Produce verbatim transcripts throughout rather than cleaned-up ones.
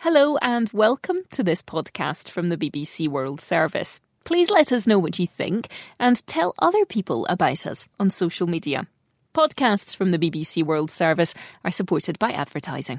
Hello and welcome to this podcast from the B B C World Service. Please let us know what you think and tell other people about us on social media. Podcasts from the B B C World Service are supported by advertising.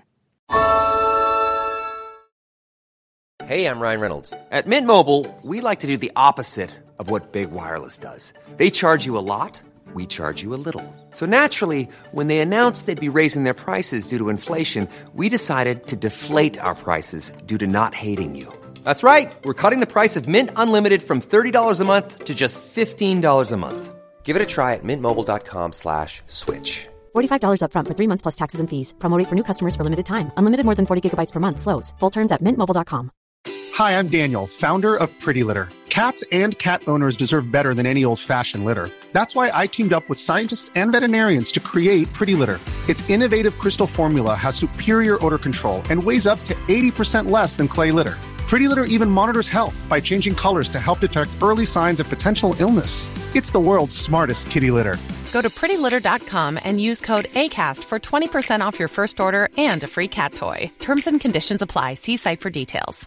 Hey, I'm Ryan Reynolds. At Mint Mobile, we like to do the opposite of what Big Wireless does. They charge you a lot, we charge you a little. So naturally, when they announced they'd be raising their prices due to inflation, we decided to deflate our prices due to not hating you. That's right. We're cutting the price of Mint Unlimited from thirty dollars a month to just fifteen dollars a month. Give it a try at mintmobile.com slash switch. forty-five dollars up front for three months plus taxes and fees. Promo rate for new customers for limited time. Unlimited more than forty gigabytes per month. Slows full terms at mint mobile dot com. Hi, I'm Daniel, founder of Pretty Litter. Cats and cat owners deserve better than any old-fashioned litter. That's why I teamed up with scientists and veterinarians to create Pretty Litter. Its innovative crystal formula has superior odor control and weighs up to eighty percent less than clay litter. Pretty Litter even monitors health by changing colors to help detect early signs of potential illness. It's the world's smartest kitty litter. Go to pretty litter dot com and use code ACAST for twenty percent off your first order and a free cat toy. Terms and conditions apply. See site for details.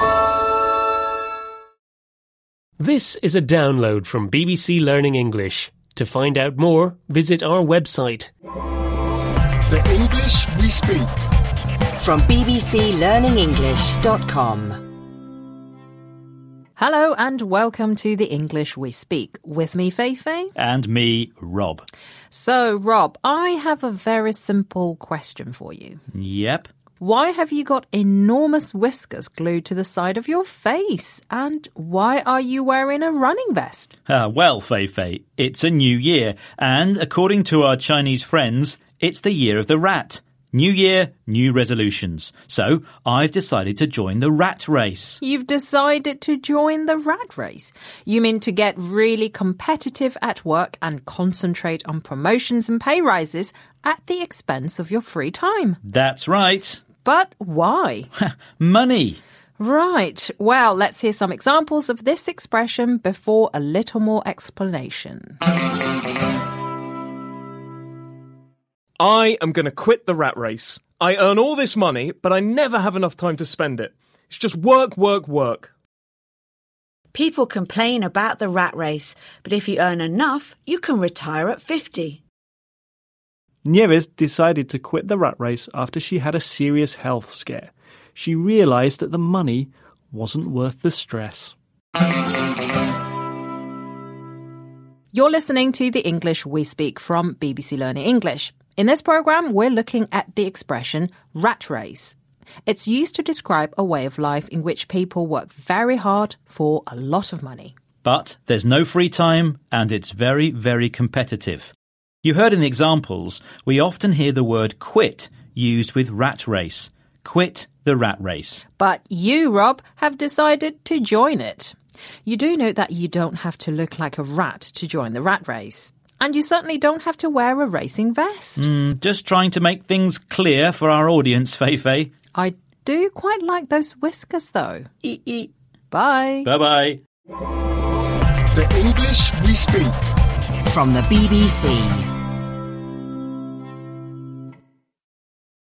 This is a download from B B C Learning English. To find out more, visit our website. The English we speak. From b b c learning english dot com. Hello and welcome to The English We Speak. With me, Feifei. And me, Rob. So, Rob, I have a very simple question for you. Yep. Why have you got enormous whiskers glued to the side of your face? And why are you wearing a running vest? Uh, well, Feifei, it's a new year. And according to our Chinese friends, it's the year of the rat. New year, new resolutions. So I've decided to join the rat race. You've decided to join the rat race? You mean to get really competitive at work and concentrate on promotions and pay rises at the expense of your free time? That's right. But why? Money. Right. Well, let's hear some examples of this expression before a little more explanation. I am going to quit the rat race. I earn all this money, but I never have enough time to spend it. It's just work, work, work. People complain about the rat race, but if you earn enough, you can retire at fifty. Nieves decided to quit the rat race after she had a serious health scare. She realised that the money wasn't worth the stress. You're listening to The English We Speak from B B C Learning English. In this programme, we're looking at the expression rat race. It's used to describe a way of life in which people work very hard for a lot of money. But there's no free time and it's very, very competitive. You heard in the examples, we often hear the word quit used with rat race. Quit the rat race. But you, Rob, have decided to join it. You do know that you don't have to look like a rat to join the rat race. And you certainly don't have to wear a racing vest. Mm, just trying to make things clear for our audience, Feifei. I do quite like those whiskers, though. E e. Bye. Bye-bye. The English we speak. From the B B C.